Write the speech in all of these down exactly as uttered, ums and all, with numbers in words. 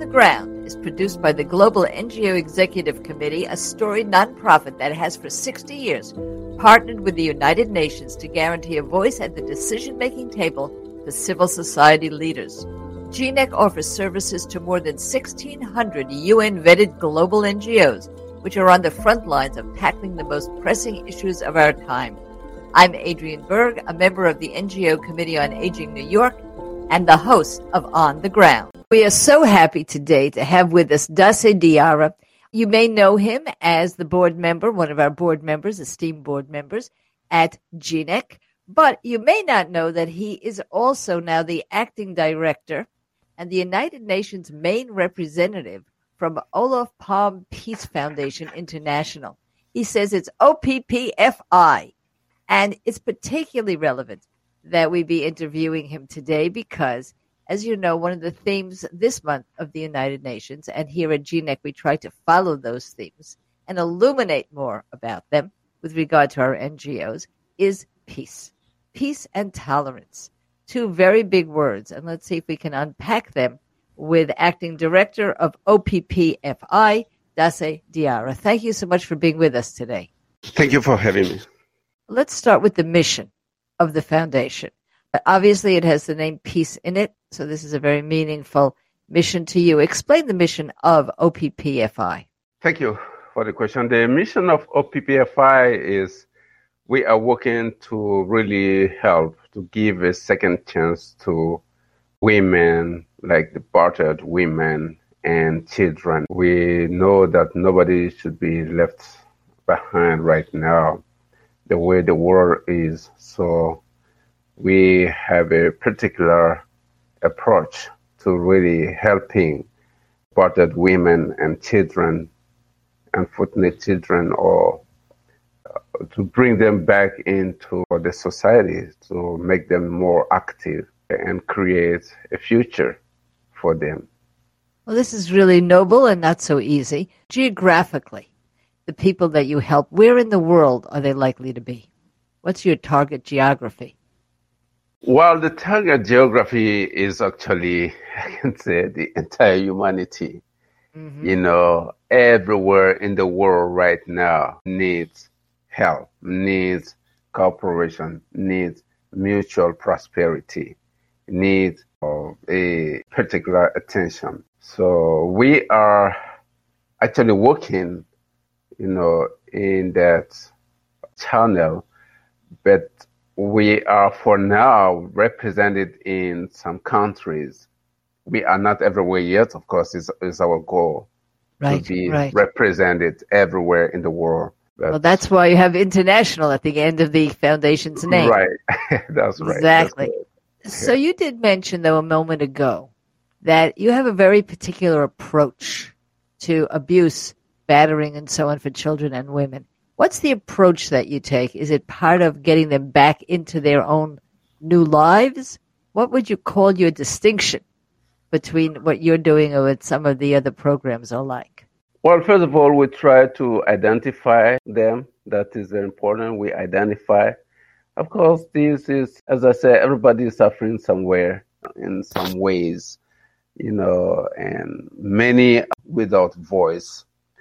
the Ground is produced by the Global N G O Executive Committee, a storied nonprofit that has for sixty years partnered with the United Nations to guarantee a voice at the decision-making table for civil society leaders. G N E C offers services to more than sixteen hundred U N-vetted global N G Os, which are on the front lines of tackling the most pressing issues of our time. I'm Adrienne Berg, a member of the N G O Committee on Aging New York and the host of On the Ground. We are so happy today to have with us Dassey Diarra. You may know him as the board member, one of our board members, esteemed board members at G N E C, but you may not know that he is also now the acting director and the United Nations main representative from Olof Palme Peace Foundation International. He says it's O P P F I, and it's particularly relevant that we be interviewing him today because, as you know, one of the themes this month of the United Nations, and here at G N E C we try to follow those themes and illuminate more about them with regard to our N G Os, is peace. Peace and tolerance. Two very big words, and let's see if we can unpack them with Acting Director of O P P F I, Dassey Diarra. Thank you so much for being with us today. Thank you for having me. Let's start with the mission of the foundation. Obviously, it has the name Peace in it, so this is a very meaningful mission to you. Explain the mission of O P P F I. Thank you for the question. The mission of O P P F I is we are working to really help to give a second chance to women, like the battered women and children. We know that nobody should be left behind right now, the way the world is. So we have a particular approach to really helping battered women and children, unfortunate children, or uh, to bring them back into the society, to make them more active and create a future for them. Well, this is really noble and not so easy. Geographically, the people that you help, where in the world are they likely to be? What's your target geography? Well, the target geography is actually, I can say, the entire humanity. Mm-hmm. You know, everywhere in the world right now needs help, needs cooperation, needs mutual prosperity, needs of a particular attention. So we are actually working, you know, in that channel, but we are for now represented in some countries. We are not everywhere yet, of course, is is our goal right, to be right. represented everywhere in the world. But well, that's why you have international at the end of the foundation's name. Right, that's right. Exactly. That's so you did mention, though, a moment ago, that you have a very particular approach to abuse, battering, and so on for children and women. What's the approach that you take? Is it part of getting them back into their own new lives? What would you call your distinction between what you're doing and what some of the other programs are like? Well, first of all, we try to identify them. That is very important. We identify. Of course, this is, as I said, everybody is suffering somewhere in some ways, you know, and many without voice.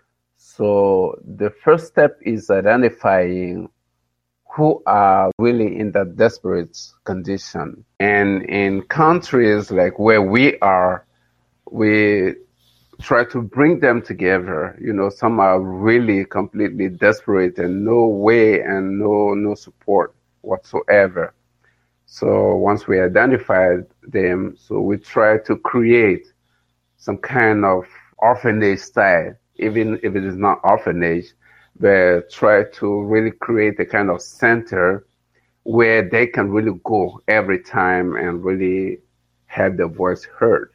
So the first step is identifying who are really in that desperate condition. And in countries like where we are, we try to bring them together. You know, some are really completely desperate and no way and no no support whatsoever. So once we identify them, so we try to create some kind of orphanage style, even if it is not orphanage, but try to really create a kind of center where they can really go every time and really have their voice heard.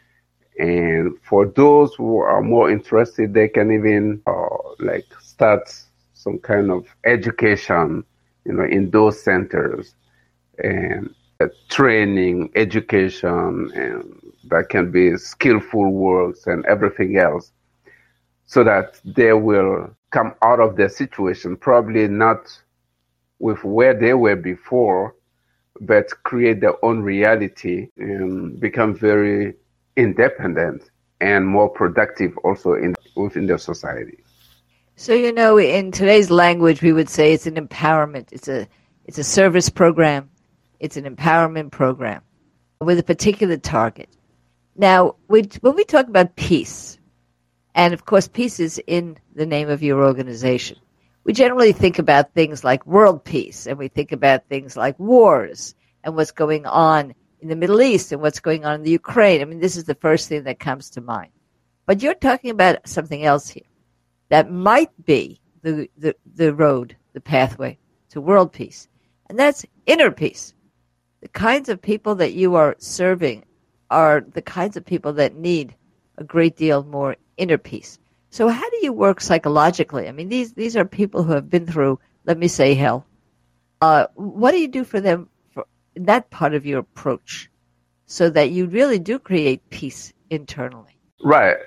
And for those who are more interested, they can even uh, like start some kind of education, you know, in those centers, and uh, training, education, and that can be skillful works and everything else, so that they will come out of their situation, probably not with where they were before, but create their own reality and become very independent and more productive also in within their society. So, you know, in today's language, we would say it's an empowerment. It's a it's a service program. It's an empowerment program with a particular target. Now, we, when we talk about peace, and of course, peace is in the name of your organization, we generally think about things like world peace, and we think about things like wars and what's going on in the Middle East and what's going on in the Ukraine. I mean, this is the first thing that comes to mind. But you're talking about something else here that might be the, the, the road, the pathway to world peace, and that's inner peace. The kinds of people that you are serving are the kinds of people that need a great deal more inner peace. So how do you work psychologically? I mean, these these are people who have been through, let me say, hell. Uh, what do you do for them for in that part of your approach so that you really do create peace internally? Right.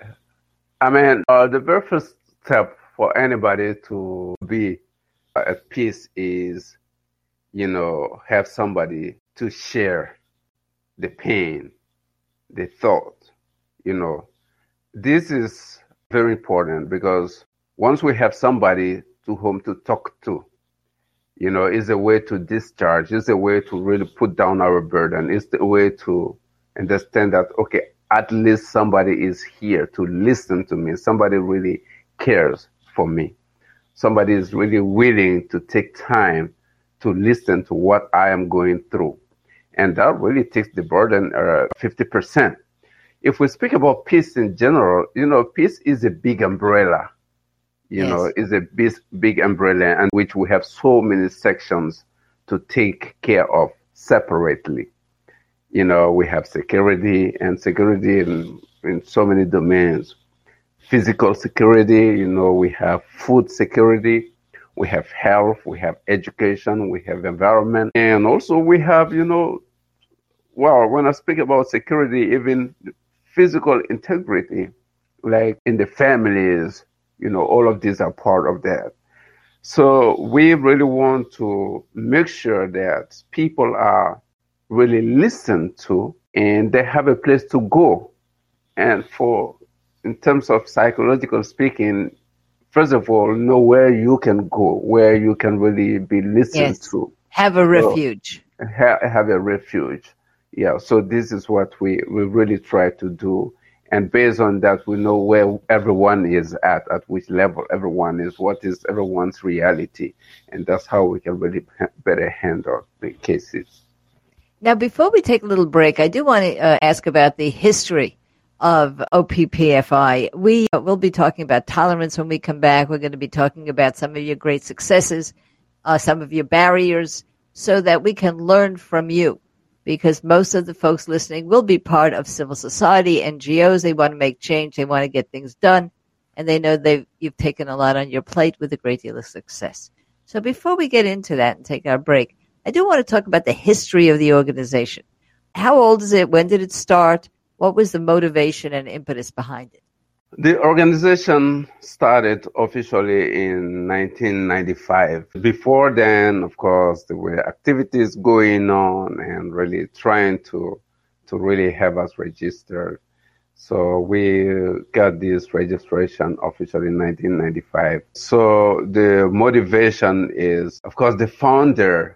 I mean, uh, the very first step for anybody to be at peace is, you know, have somebody to share the pain, the thought, you know. This is very important because once we have somebody to whom to talk to, you know, is a way to discharge, is a way to really put down our burden, is the way to understand that, okay, at least somebody is here to listen to me. Somebody really cares for me. Somebody is really willing to take time to listen to what I am going through. And that really takes the burden uh, fifty percent. If we speak about peace in general, you know, peace is a big umbrella, you yes. know, is a big, big umbrella and which we have so many sections to take care of separately. You know, we have security and security in, in so many domains. Physical security, you know, we have food security, we have health, we have education, we have environment, and also we have, you know, well, when I speak about security, even physical integrity, like in the families, you know, all of these are part of that. So we really want to make sure that people are really listened to and they have a place to go. And for, in terms of psychological speaking, first of all, know where you can go, where you can really be listened yes. to. Have a refuge. So, ha- have a refuge. Yeah, so this is what we, we really try to do. And based on that, we know where everyone is at, at which level everyone is, what is everyone's reality. And that's how we can really better handle the cases. Now, before we take a little break, I do want to uh, ask about the history of O P P F I. We uh, will be talking about tolerance when we come back. We're going to be talking about some of your great successes, uh, some of your barriers, so that we can learn from you. Because most of the folks listening will be part of civil society, N G Os. They want to make change. They want to get things done. And they know they've, you've taken a lot on your plate with a great deal of success. So before we get into that and take our break, I do want to talk about the history of the organization. How old is it? When did it start? What was the motivation and impetus behind it? The organization started officially in nineteen ninety-five. Before then, of course, there were activities going on and really trying to to really have us registered. So we got this registration officially in nineteen ninety-five. So the motivation is, of course, the founder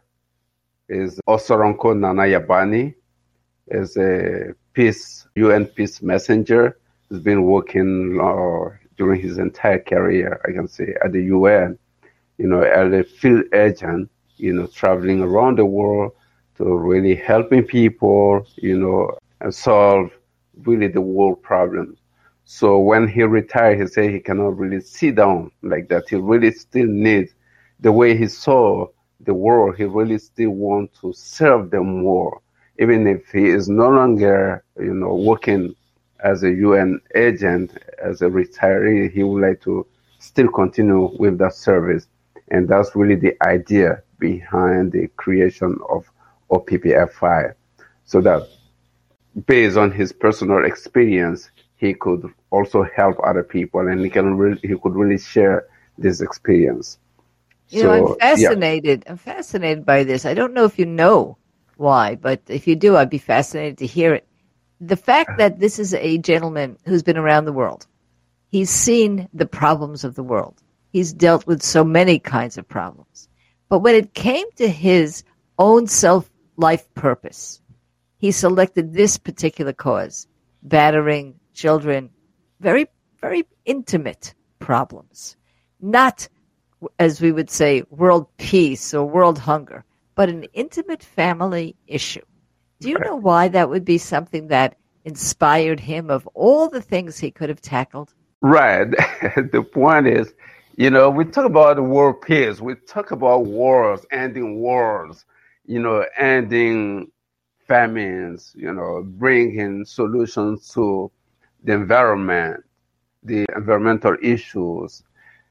is Osoronko Nanayabani, is a peace, U N peace messenger. He's been working uh, during his entire career, I can say, at the U N, you know, as a field agent, you know, traveling around the world to really helping people, you know, and solve really the world problems. So when he retired, he said he cannot really sit down like that. He really still needs, the way he saw the world, he really still wants to serve them more. Even if he is no longer, you know, working as a U N agent, as a retiree, he would like to still continue with that service. And that's really the idea behind the creation of O P P F I. So that based on his personal experience, he could also help other people and he can really, he could really share this experience. You so, know, I'm fascinated. Yeah. I'm fascinated by this. I don't know if you know why, but if you do, I'd be fascinated to hear it. the fact that this is a gentleman who's been around the world, he's seen the problems of the world. He's dealt with so many kinds of problems. But when it came to his own self-life purpose, he selected this particular cause, battering children, very, very intimate problems. Not, as we would say, world peace or world hunger, but an intimate family issue. Do you know why that would be something that inspired him of all the things he could have tackled? Right. The point is, you know, we talk about world peace. We talk about wars, ending wars, you know, ending famines, you know, bringing solutions to the environment, the environmental issues.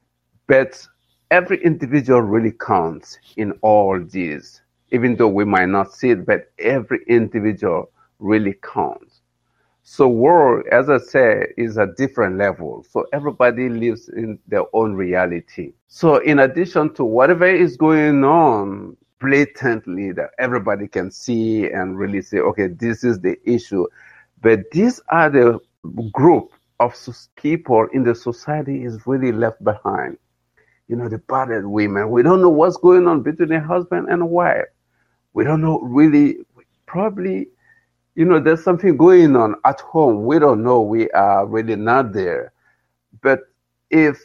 But every individual really counts in all these, even though we might not see it, but every individual really counts. So world, as I said, is a different level. So everybody lives in their own reality. So in addition to whatever is going on blatantly that everybody can see and really say, okay, this is the issue. But these are the group of people in the society is really left behind. You know, the battered women. We don't know what's going on between a husband and a wife. We don't know really, probably, you know, there's something going on at home. We don't know. We are really not there. But if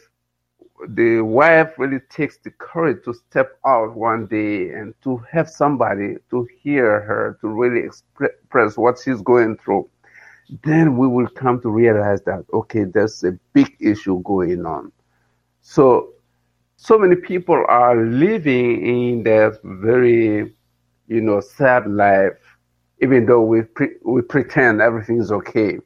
the wife really takes the courage to step out one day and to have somebody to hear her, to really express what she's going through, then we will come to realize that, okay, there's a big issue going on. So, so many people are living in that very, you know, sad life, even though we pre- we pretend everything is okay.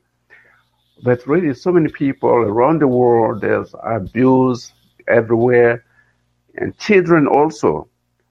But really, so many people around the world, there's abuse everywhere, and children also.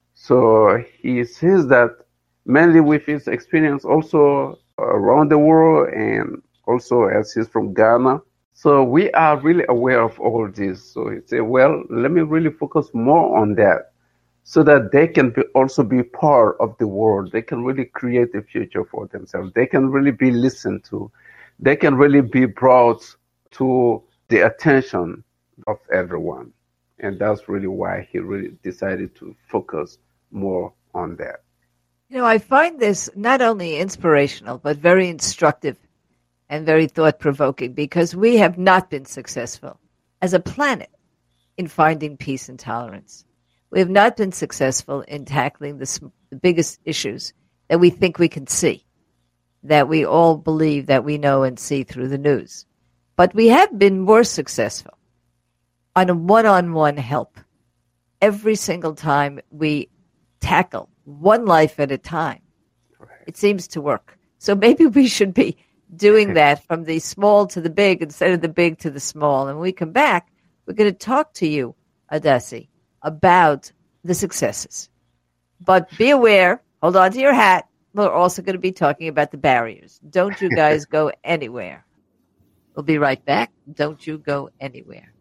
So he says that mainly with his experience also around the world, and also as he's from Ghana. So we are really aware of all this. So he said, well, let me really focus more on that so that they can be also be part of the world. They can really create a future for themselves. They can really be listened to. They can really be brought to the attention of everyone. And that's really why he really decided to focus more on that. You know, I find this not only inspirational, but very instructive and very thought-provoking, because we have not been successful as a planet in finding peace and tolerance. We have not been successful in tackling the, the biggest issues that we think we can see, that we all believe that we know and see through the news. But we have been more successful on a one-on-one help every single time we tackle one life at a time. Right. It seems to work. So maybe we should be doing that from the small to the big instead of the big to the small. And when we come back, we're going to talk to you, Adasi, about the successes. But be aware, hold on to your hat. We're also going to be talking about the barriers. Don't you guys go anywhere. We'll be right back. Don't you go anywhere.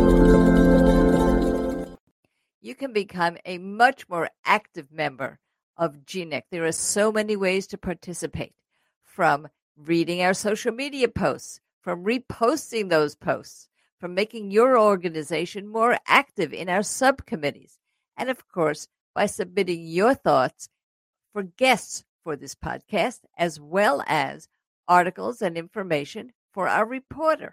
You can become a much more active member of G N E C. There are so many ways to participate, from reading our social media posts, from reposting those posts, from making your organization more active in our subcommittees, and of course, by submitting your thoughts for guests for this podcast, as well as articles and information for our reporter.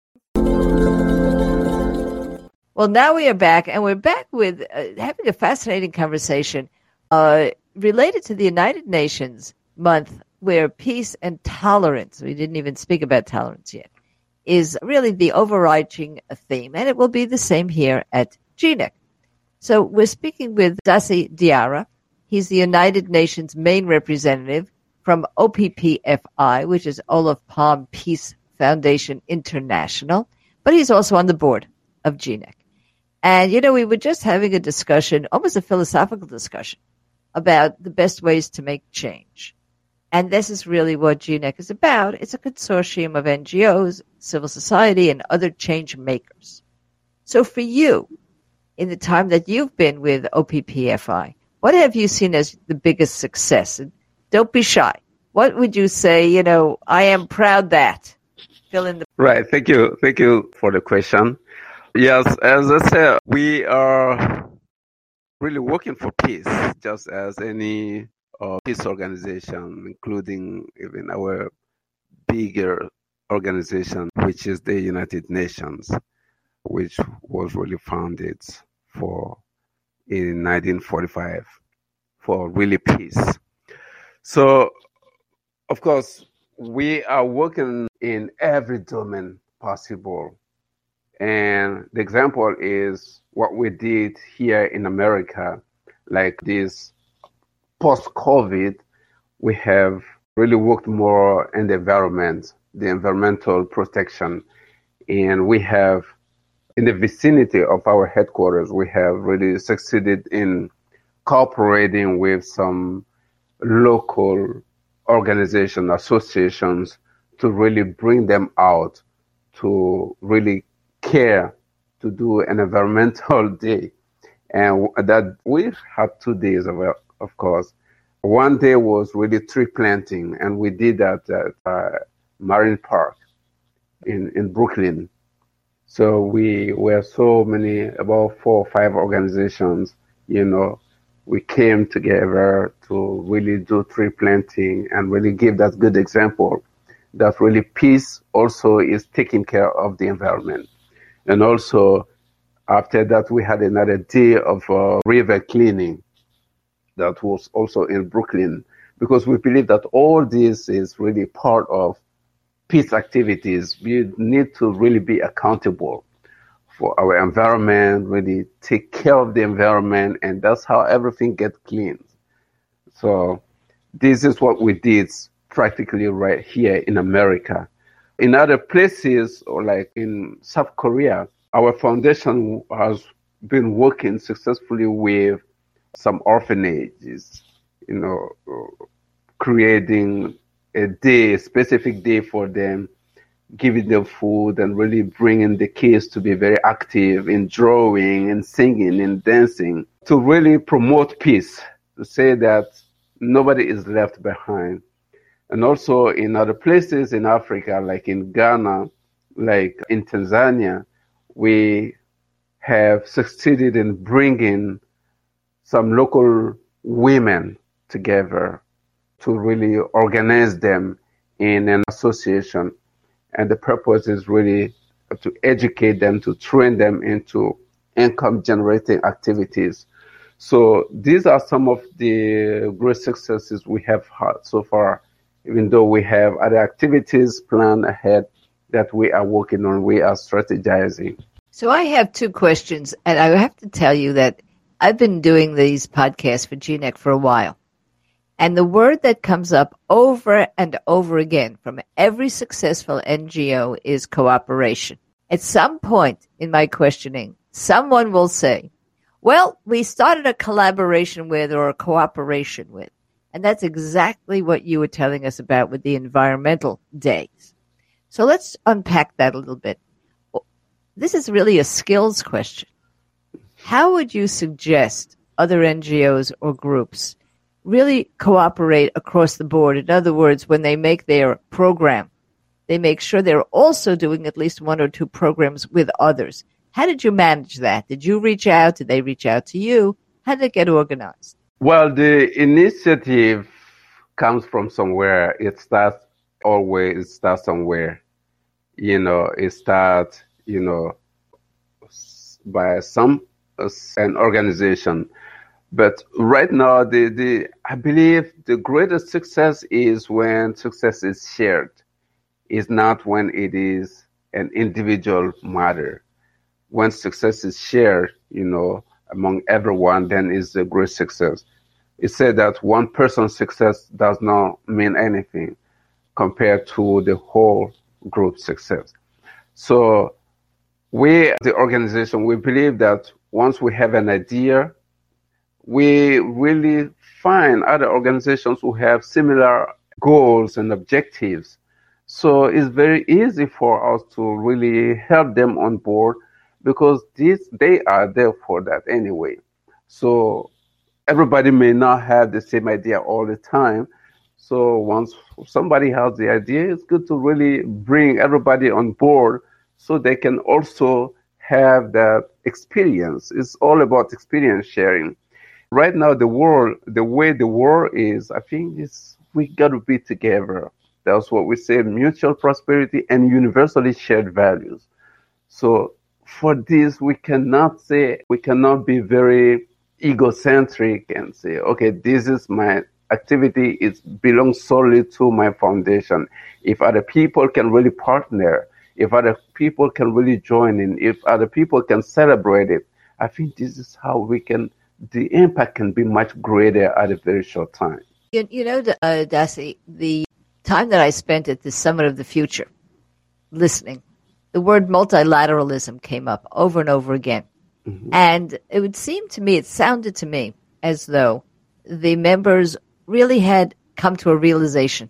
Well, now we are back, and we're back with uh, having a fascinating conversation uh, related to the United Nations month, where peace and tolerance, we didn't even speak about tolerance yet, is really the overarching theme, and it will be the same here at G N E C. So we're speaking with Adasi Diarra. He's the United Nations main representative from O P P F I, which is Olof Palme Peace Foundation International, but he's also on the board of G N E C. And, you know, we were just having a discussion, almost a philosophical discussion, about the best ways to make change. And this is really what G N E C is about. It's a consortium of N G Os, civil society, and other change makers. So for you, in the time that you've been with O P P F I, what have you seen as the biggest success? And don't be shy. what would you say, you know, I am proud that? Fill in the... Right. Thank you. Thank you for the question. Yes, as I said, we are really working for peace, just as any uh, peace organization, including even our bigger organization, which is the United Nations, which was really founded for in nineteen forty-five for really peace. So, of course, we are working in every domain possible. And the example is what we did here in America, like this post-COVID, we have really worked more in the environment, the environmental protection. And we have, in the vicinity of our headquarters, we have really succeeded in cooperating with some local organizations, associations, to really bring them out to really care to do an environmental day. And that we had two days of, of course. One day was really tree planting, and we did that at uh, Marine Park in, in Brooklyn. So we were so many, about four or five organizations, you know, we came together to really do tree planting and really give that good example that really peace also is taking care of the environment. And also, after that, we had another day of uh, river cleaning that was also in Brooklyn, because we believe that all this is really part of peace activities. We need to really be accountable for our environment, really take care of the environment, and that's how everything gets cleaned. So this is what we did practically right here in America. In other places, or like in South Korea, our foundation has been working successfully with some orphanages, you know, creating a day, a specific day for them, giving them food and really bringing the kids to be very active in drawing and singing and dancing to really promote peace, to say that nobody is left behind. And also in other places in Africa, like in Ghana, like in Tanzania, we have succeeded in bringing some local women together to really organize them in an association. And the purpose is really to educate them, to train them into income generating activities. So these are some of the great successes we have had so far, even though we have other activities planned ahead that we are working on, we are strategizing. So I have two questions, and I have to tell you that I've been doing these podcasts for G N E C for a while. And the word that comes up over and over again from every successful N G O is cooperation. At some point in my questioning, someone will say, well, we started a collaboration with or a cooperation with. And that's exactly what you were telling us about with the environmental days. So let's unpack that a little bit. This is really a skills question. How would you suggest other N G Os or groups really cooperate across the board? In other words, when they make their program, they make sure they're also doing at least one or two programs with others. How did you manage that? Did you reach out? Did they reach out to you? How did it get organized? Well, the initiative comes from somewhere. It starts always, it starts somewhere. You know, it starts, you know, by some, an organization. But right now, the, the I believe the greatest success is when success is shared. It's not when it is an individual matter. When success is shared, you know, among everyone, then it's a great success. It said that one person's success does not mean anything compared to the whole group success. So we, the organization, we believe that once we have an idea, we really find other organizations who have similar goals and objectives. So it's very easy for us to really help them on board because these, they are there for that anyway. So everybody may not have the same idea all the time. So once somebody has the idea, it's good to really bring everybody on board so they can also have that experience. It's all about experience sharing. Right now, the world, the way the world is, I think it's, we got to be together. That's what we say, mutual prosperity and universally shared values. So for this, we cannot say, we cannot be very egocentric and say, okay, this is my activity, it belongs solely to my foundation. If other people can really partner, if other people can really join in, if other people can celebrate it, I think this is how we can, the impact can be much greater at a very short time. You, you know, uh, Dasi, the time that I spent at the Summit of the Future, listening, the word multilateralism came up over and over again. Mm-hmm. And it would seem to me, it sounded to me as though the members really had come to a realization.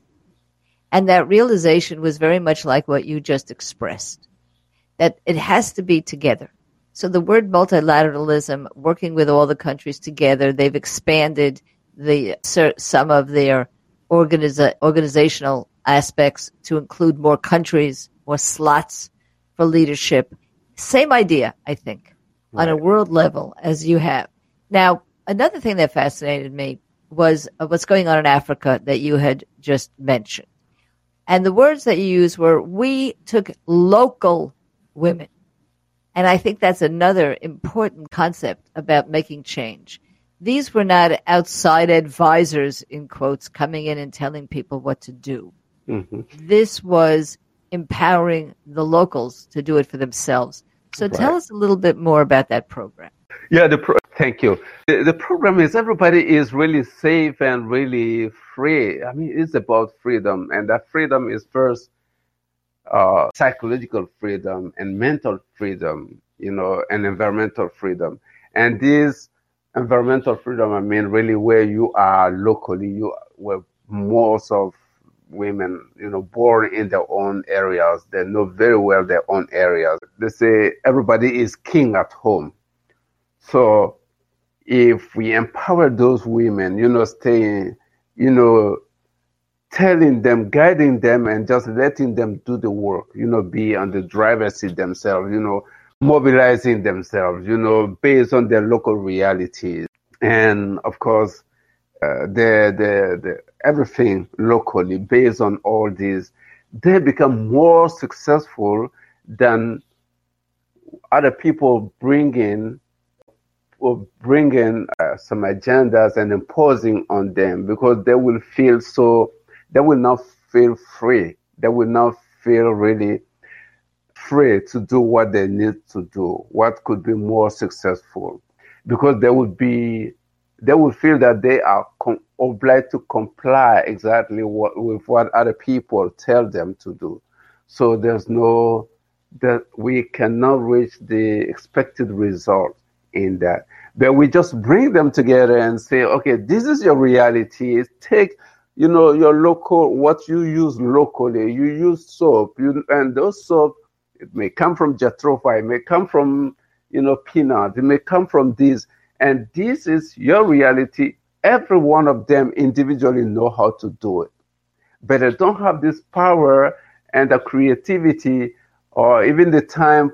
And that realization was very much like what you just expressed, that it has to be together. So the word multilateralism, working with all the countries together, they've expanded the some of their organiza- organizational aspects to include more countries, more slots for leadership. Same idea, I think, right, on a world level as you have. Now, another thing that fascinated me was what's going on in Africa that you had just mentioned. And the words that you used were, we took local women. And I think that's another important concept about making change. These were not outside advisors, in quotes, coming in and telling people what to do. Mm-hmm. This was empowering the locals to do it for themselves. So right. Tell us a little bit more about that program. Yeah, the pro- thank you. The, the program is everybody is really safe and really free. I mean, it's about freedom, and that freedom is first uh, psychological freedom and mental freedom, you know, and environmental freedom. And this environmental freedom, I mean, really where you are locally, you where most of women, you know, born in their own areas, they know very well their own areas. They say everybody is king at home. So if we empower those women, you know, staying, you know, telling them, guiding them, and just letting them do the work, you know, be on the driver's seat themselves, you know, mobilizing themselves, you know, based on their local realities. And of course, uh, the, the, the, everything locally based on all this, they become more successful than other people bringing or bringing uh, some agendas and imposing on them, because they will feel so, they will not feel free. They will not feel really free to do what they need to do, what could be more successful, because they will be, they will feel that they are com- obliged to comply exactly what, with what other people tell them to do. So there's no, that we cannot reach the expected result in that. But we just bring them together and say, okay, this is your reality. Take, you know, your local, what you use locally. You use soap, you, and those soap, it may come from jatropha, it may come from, you know, peanut, it may come from this. And this is your reality. Every one of them individually know how to do it. But they don't have this power and the creativity or even the time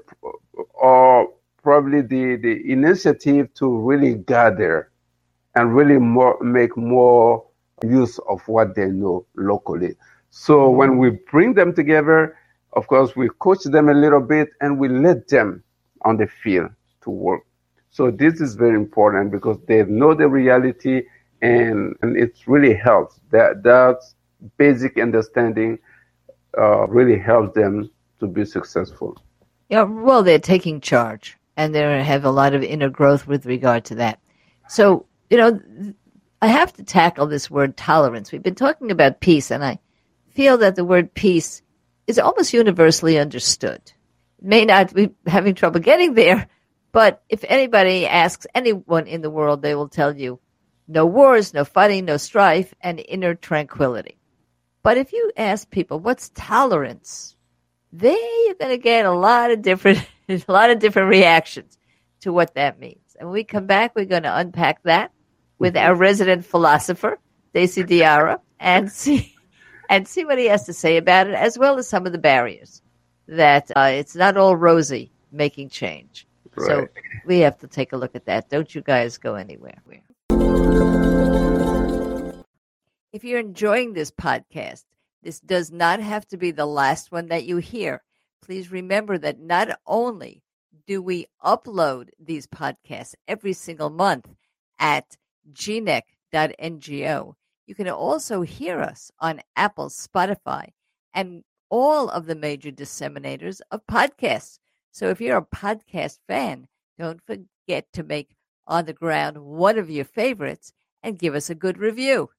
or probably the, the initiative to really gather and really more, make more use of what they know locally. So mm-hmm. when we bring them together, of course, we coach them a little bit and we let them on the field to work. So this is very important because they know the reality and, and it really helps. That, that basic understanding uh, really helps them to be successful. Yeah, well, they're taking charge. And they have a lot of inner growth with regard to that. So, you know, I have to tackle this word tolerance. We've been talking about peace, and I feel that the word peace is almost universally understood. It may not be having trouble getting there, but if anybody asks anyone in the world, they will tell you no wars, no fighting, no strife, and inner tranquility. But if you ask people, what's tolerance? They are going to get a lot of different a lot of different reactions to what that means. And when we come back, we're going to unpack that with our resident philosopher, Stacey Diarra, and see and see what he has to say about it, as well as some of the barriers that uh, it's not all rosy making change. Right. So we have to take a look at that. Don't you guys go anywhere. If you're enjoying this podcast, this does not have to be the last one that you hear. Please remember that not only do we upload these podcasts every single month at g n e c dot n g o, you can also hear us on Apple, Spotify, and all of the major disseminators of podcasts. So if you're a podcast fan, don't forget to make On the Ground one of your favorites and give us a good review.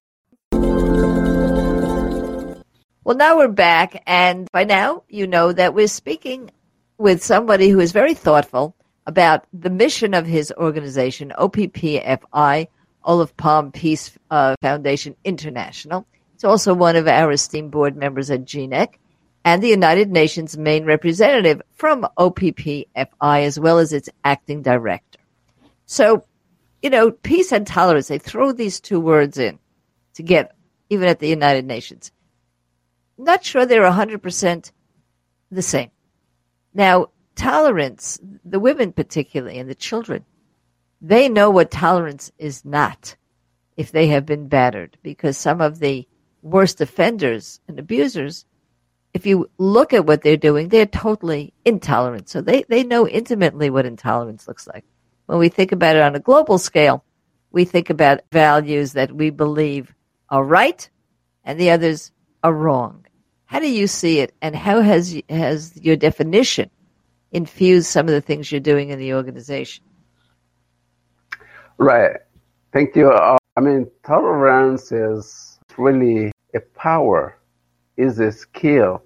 Well, now we're back, and by now you know that we're speaking with somebody who is very thoughtful about the mission of his organization, O P P F I, Olof Palme Peace uh, Foundation International. It's also one of our esteemed board members at G N E C and the United Nations main representative from O P P F I, as well as its acting director. So, you know, peace and tolerance, they throw these two words in together, even at the United Nations. Not sure they're one hundred percent the same. Now, tolerance, the women particularly, and the children, they know what tolerance is not if they have been battered, because some of the worst offenders and abusers, if you look at what they're doing, they're totally intolerant. So they, they know intimately what intolerance looks like. When we think about it on a global scale, we think about values that we believe are right and the others are wrong. How do you see it, and how has has your definition infused some of the things you're doing in the organization? Right. Thank you. Uh, I mean, tolerance is really a power, is a skill.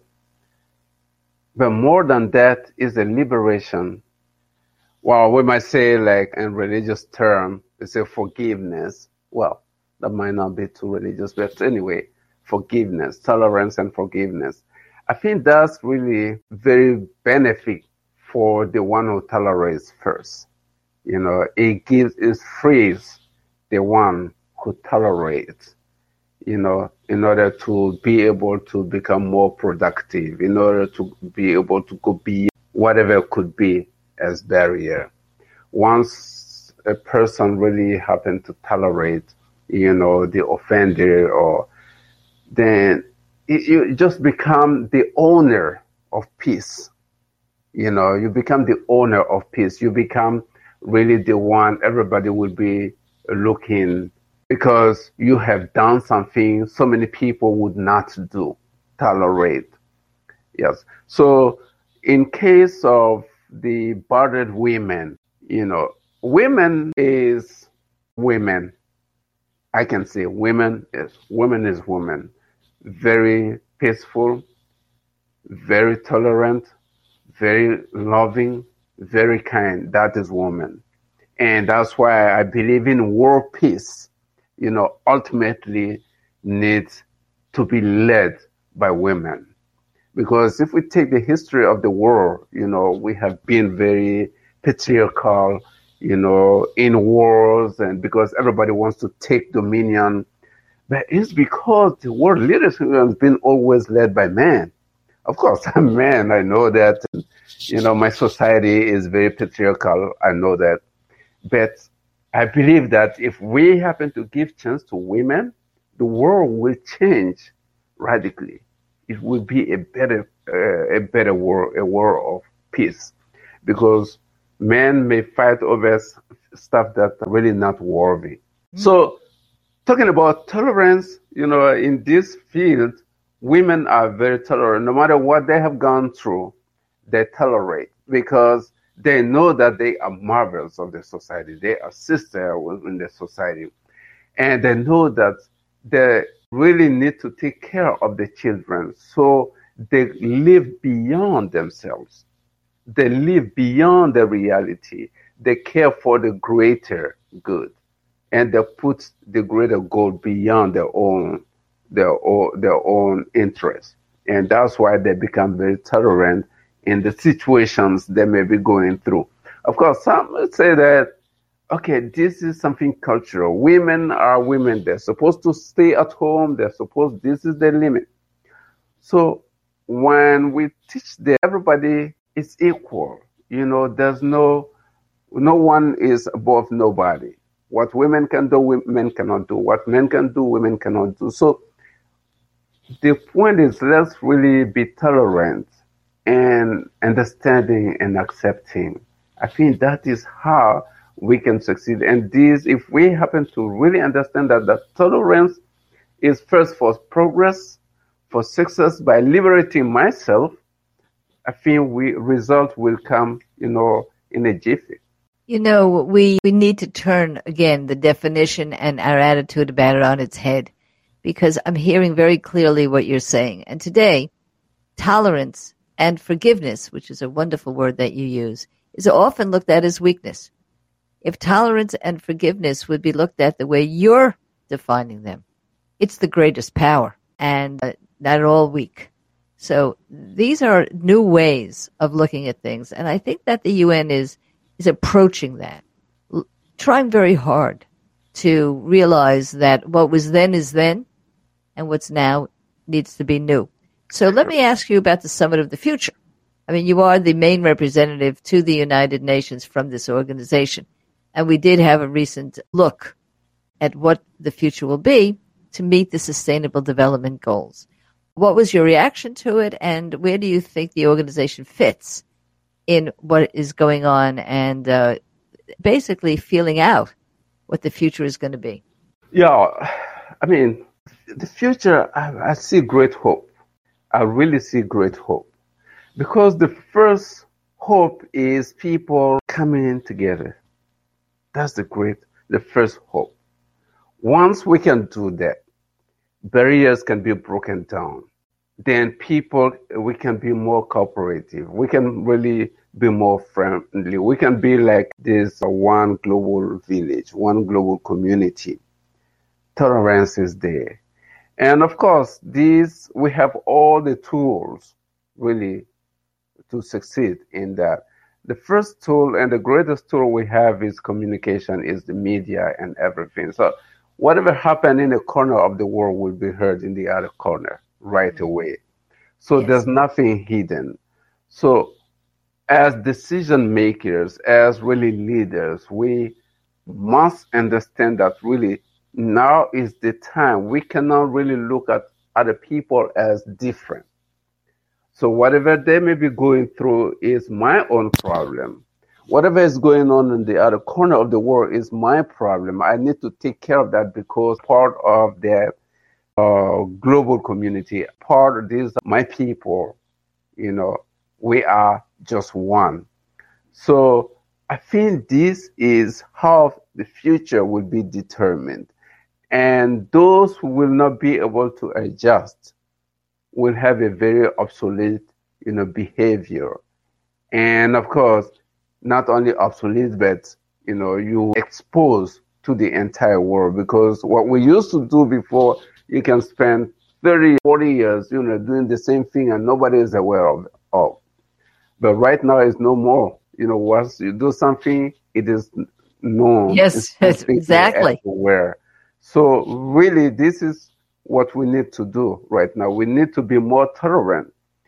But more than that is a liberation. Well, we might say, like in religious term, it's a forgiveness. Well, that might not be too religious, but anyway, forgiveness, tolerance and forgiveness. I think that's really very benefit for the one who tolerates first. You know, it gives, it frees the one who tolerates, you know, in order to be able to become more productive, in order to be able to go beyond whatever could be as barrier. Once a person really happens to tolerate, you know, the offender, or then it, you just become the owner of peace. You know, you become the owner of peace. You become really the one everybody will be looking, because you have done something so many people would not do, tolerate. Yes. So in case of the battered women, you know, women is women. I can say women is women is women. Very peaceful, very tolerant, very loving, very kind. That is woman. And that's why I believe in world peace, you know, ultimately needs to be led by women. Because if we take the history of the world, you know, we have been very patriarchal, you know, in wars, and because everybody wants to take dominion. But it's because the world leadership has been always led by men. Of course, I'm a man, I know that. You know, my society is very patriarchal, I know that. But I believe that if we happen to give chance to women, the world will change radically. It will be a better, uh, a better world, a world of peace. Because men may fight over stuff that's really not worthy. Mm-hmm. So, talking about tolerance, you know, in this field, women are very tolerant. No matter what they have gone through, they tolerate because they know that they are marvels of the society. They are sisters in the society. And they know that they really need to take care of the children. So they live beyond themselves. They live beyond the reality. They care for the greater good. And they put the greater goal beyond their own, their own, their own interests. And that's why they become very tolerant in the situations they may be going through. Of course, some would say that okay, this is something cultural. Women are women. They're supposed to stay at home. They're supposed, this is the limit. So when we teach them, everybody is equal. You know, there's no, no one is above nobody. What women can do, men cannot do. What men can do, women cannot do. So the point is, let's really be tolerant and understanding and accepting. I think that is how we can succeed. And this, if we happen to really understand that that tolerance is first for progress, for success, by liberating myself, I think we result will come, you know, in a jiffy. You know, we, we need to turn, again, the definition and our attitude about it on its head, because I'm hearing very clearly what you're saying. And today, tolerance and forgiveness, which is a wonderful word that you use, is often looked at as weakness. If tolerance and forgiveness would be looked at the way you're defining them, it's the greatest power, and uh, not at all weak. So these are new ways of looking at things, and I think that the U N is is approaching that, l- trying very hard to realize that what was then is then, and what's now needs to be new. So let me ask you about the Summit of the Future. I mean, you are the main representative to the United Nations from this organization, and we did have a recent look at what the future will be to meet the Sustainable Development Goals. What was your reaction to it, and where do you think the organization fits in what is going on and uh, basically feeling out what the future is going to be? Yeah, I mean, the future, I, I see great hope. I really see great hope. Because the first hope is people coming together. That's the great, the first hope. Once we can do that, barriers can be broken down. Then people, we can be more cooperative. We can really be more friendly. We can be like this uh, one global village, one global community. Tolerance is there. And of course, these, we have all the tools really to succeed in that. The first tool and the greatest tool we have is communication, is the media and everything. So whatever happened in a corner of the world will be heard in the other corner right away. So Yes. there's nothing hidden. So as decision makers, as really leaders, we must understand that really now is the time. We cannot really look at other people as different. So whatever they may be going through is my own problem. Whatever is going on in the other corner of the world is my problem. I need to take care of that because part of their uh, global community, part of these, my people, you know, we are just one. So I think this is how the future will be determined. And those who will not be able to adjust will have a very obsolete, you know, behavior. And of course, not only obsolete, but, you know, you expose to the entire world, because what we used to do before, you can spend thirty, forty years, you know, doing the same thing and nobody is aware of, of. But right now it's no more. You know, once you do something, it is known. Yes, It's exactly. everywhere. So really, this is what we need to do right now. We need to be more tolerant.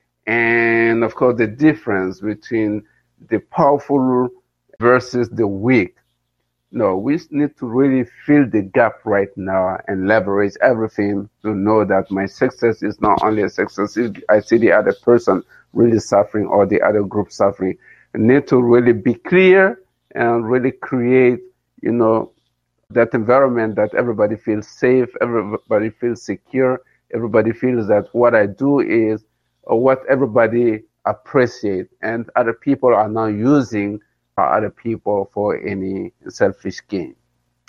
And of course, the difference between the powerful versus the weak. No, we need to really fill the gap right now and leverage everything to know that my success is not only a success if I see the other person really suffering or the other group suffering. I need to really be clear and really create, you know, that environment that everybody feels safe, everybody feels secure, everybody feels that what I do is or what everybody appreciate, and other people are not using other people for any selfish gain.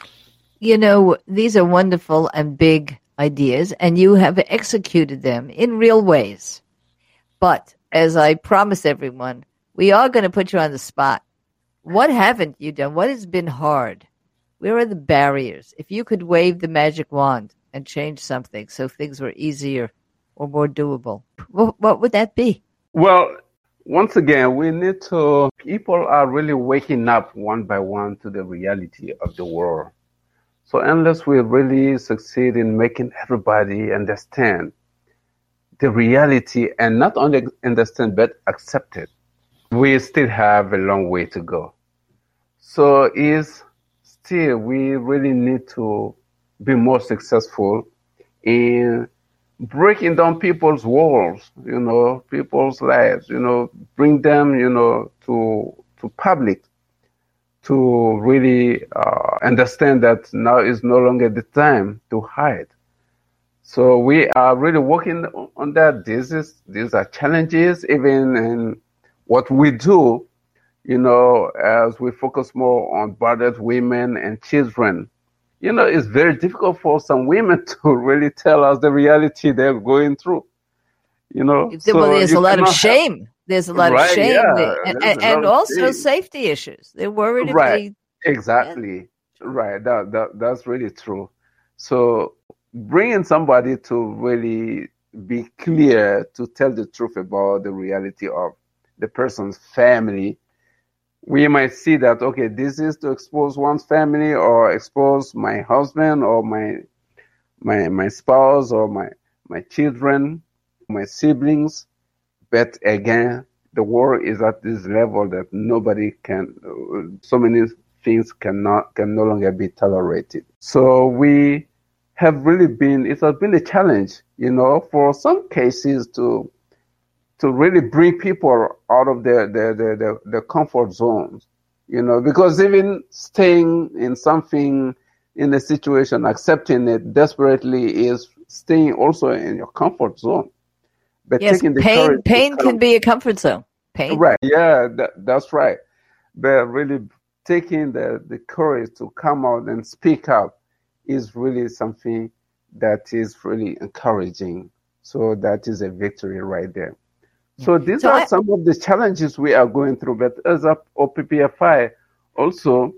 You know, these are wonderful and big ideas, and you have executed them in real ways. But as I promise everyone, we are going to put you on the spot. What haven't you done? What has been hard? Where are the barriers? If you could wave the magic wand and change something so things were easier or more doable, what, what would that be? Well, once again, we need to, people are really waking up one by one to the reality of the world. So unless we really succeed in making everybody understand the reality and not only understand but accept it, we still have a long way to go. So is still we really need to be more successful in breaking down people's walls, you know, people's lives, you know, bring them, you know, to to public, to really uh, understand that now is no longer the time to hide. So we are really working on that. This is these are challenges even in what we do, you know, as we focus more on bothered women and children. You know, it's very difficult for some women to really tell us the reality they're going through. You know, well, so there's you a lot of cannot have- shame. There's a lot Right, of shame, yeah, They- and, there's and, a lot and of also shame. safety issues. They're worried Right. if Exactly. Right. That, that that's really true. So bringing somebody to really be clear, to tell the truth about the reality of the person's family, we might see that, okay, this is to expose one's family or expose my husband or my my my spouse or my my children, my siblings. But again, the world is at this level that nobody can, uh, so many things cannot, can no longer be tolerated. So we have really been, it has been a challenge, you know, for some cases to, to really bring people out of their, their, their, their, their comfort zones, you know, because even staying in something, in a situation, accepting it desperately is staying also in your comfort zone. But yes, taking the pain courage to pain come- can be a comfort zone. Pain. Right. Yeah, that, that's right. But really taking the, the courage to come out and speak up is really something that is really encouraging. So that is a victory right there. So these So are I- some of the challenges we are going through. But as a O P P F I also,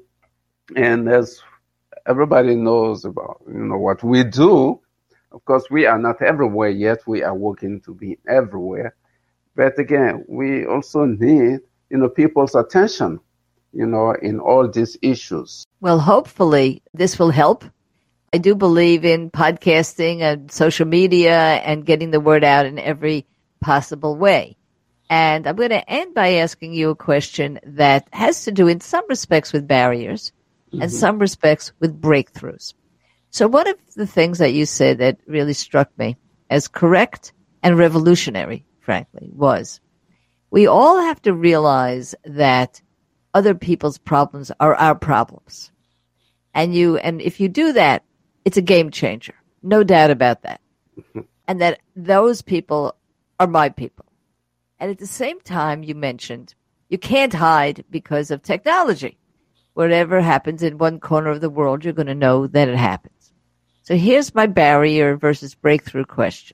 and as everybody knows about, you know, what we do, of course, we are not everywhere yet. We are working to be everywhere. But again, we also need, you know, people's attention, you know, in all these issues. Well, hopefully this will help. I do believe in podcasting and social media and getting the word out in every possible way. And I'm going to end by asking you a question that has to do in some respects with barriers mm-hmm. and some respects with breakthroughs. So one of the things that you said that really struck me as correct and revolutionary, frankly, was we all have to realize that other people's problems are our problems. And you, and if you do that, it's a game changer. No doubt about that. And that those people are my people. And at the same time, you mentioned you can't hide because of technology. Whatever happens in one corner of the world, you're going to know that it happens. So here's my barrier versus breakthrough question.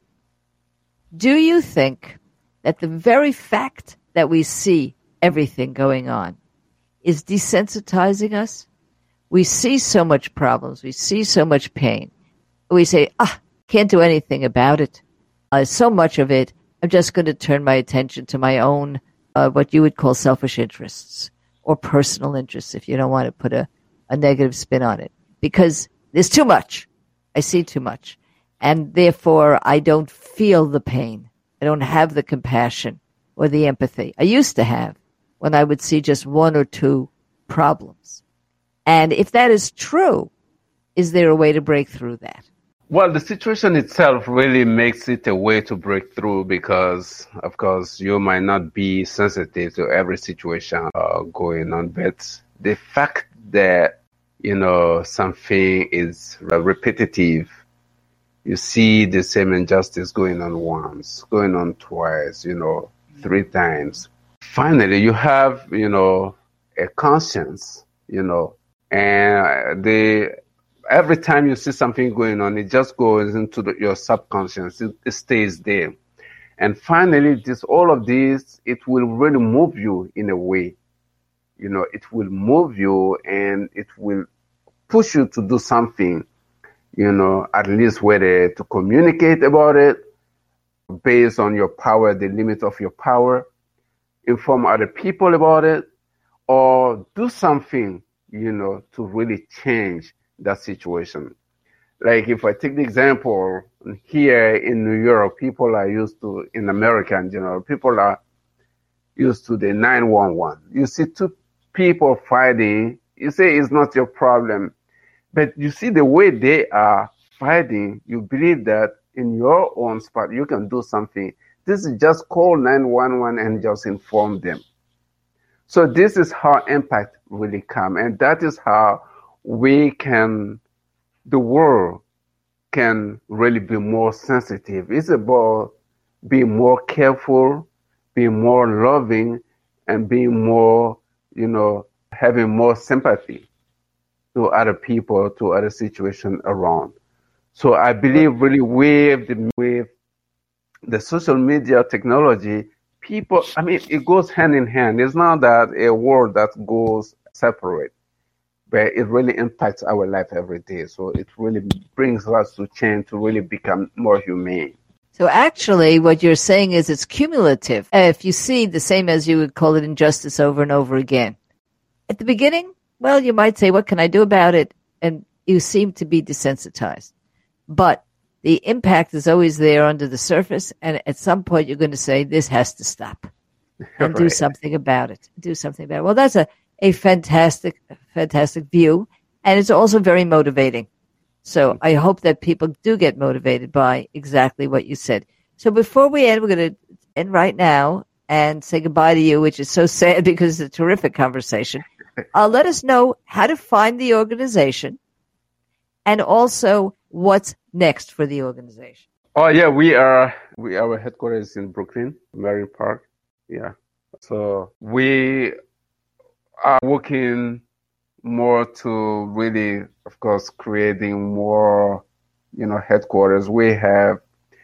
Do you think that the very fact that we see everything going on is desensitizing us? We see so much problems. We see so much pain. We say, ah, can't do anything about it. Uh, so much of it, I'm just going to turn my attention to my own, uh, what you would call selfish interests or personal interests, if you don't want to put a, a negative spin on it, because there's too much. I see too much. And therefore, I don't feel the pain. I don't have the compassion or the empathy I used to have when I would see just one or two problems. And if that is true, is there a way to break through that? Well, the situation itself really makes it a way to break through because, of course, you might not be sensitive to every situation uh, going on. But the fact that, you know, something is repetitive, you see the same injustice going on once, going on twice, you know, three times. Finally, you have, you know, a conscience, you know, and the every time you see something going on, it just goes into the, your subconscious. It, it stays there. And finally, this all of this, it will really move you in a way. You know, it will move you and it will push you to do something, you know, at least whether to communicate about it based on your power, the limit of your power. inform other people about it, or do something, you know, to really change that situation. Like if I take the example here in New York, people are used to, in America in general, people are used to the nine one one. You see two people fighting, you say it's not your problem. But you see the way they are fighting, you believe that in your own spot, you can do something. This is just call nine one one and just inform them. So this is how impact really come. And that is how we can, the world can really be more sensitive. It's about being more careful, being more loving, and being more, you know, having more sympathy to other people, to other situations around. So I believe really with the, with the social media technology, people, I mean, it goes hand in hand. It's not that a world that goes separate, but it really impacts our life every day. So it really brings us to change, to really become more humane. So actually, what you're saying is it's cumulative. If you see the same as you would call it injustice over and over again. At the beginning, well, you might say, what can I do about it? And you seem to be desensitized. But the impact is always there under the surface. And at some point, you're going to say, this has to stop. And right. do something about it. Do something about it. Well, that's a, a fantastic, fantastic view. And it's also very motivating. So I hope that people do get motivated by exactly what you said. So before we end, we're going to end right now and say goodbye to you, which is so sad because it's a terrific conversation. Uh, let us know how to find the organization and also what's next for the organization. Oh, yeah, we are, we our headquarters is in Brooklyn, Marine Park. Yeah. So we are working more to really, of course, creating more, you know, headquarters. We have,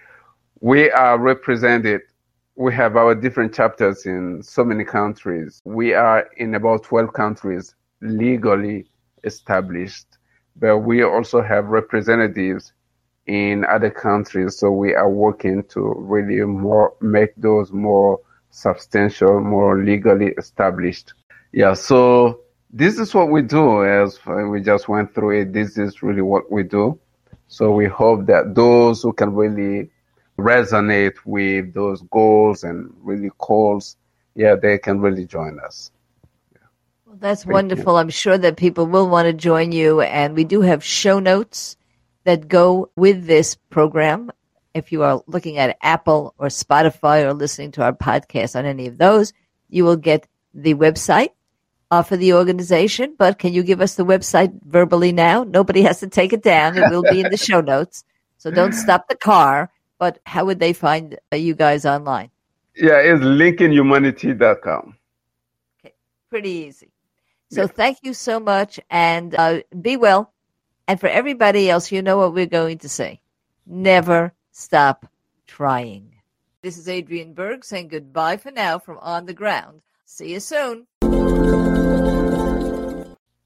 we are represented. We have our different chapters in so many countries. We are in about twelve countries legally established, but we also have representatives in other countries. So we are working to really more make those more substantial, more legally established. Yeah. So this is what we do, as we just went through it. This is really what we do. So we hope that those who can really resonate with those goals and really calls, yeah, they can really join us. Yeah. Well, that's Thank wonderful. You. I'm sure that people will want to join you. And we do have show notes that go with this program. If you are looking at Apple or Spotify or listening to our podcast on any of those, you will get the website Uh, for the organization, but can you give us the website verbally now? Nobody has to take it down. It will be in the show notes. So don't stop the car. But how would they find uh, you guys online? Yeah, it's lincoln humanity dot com. Okay, pretty easy. So yeah. Thank you so much, and uh, be well. And for everybody else, you know what we're going to say. Never stop trying. This is Adrienne Berg saying goodbye for now from On the Ground. See you soon.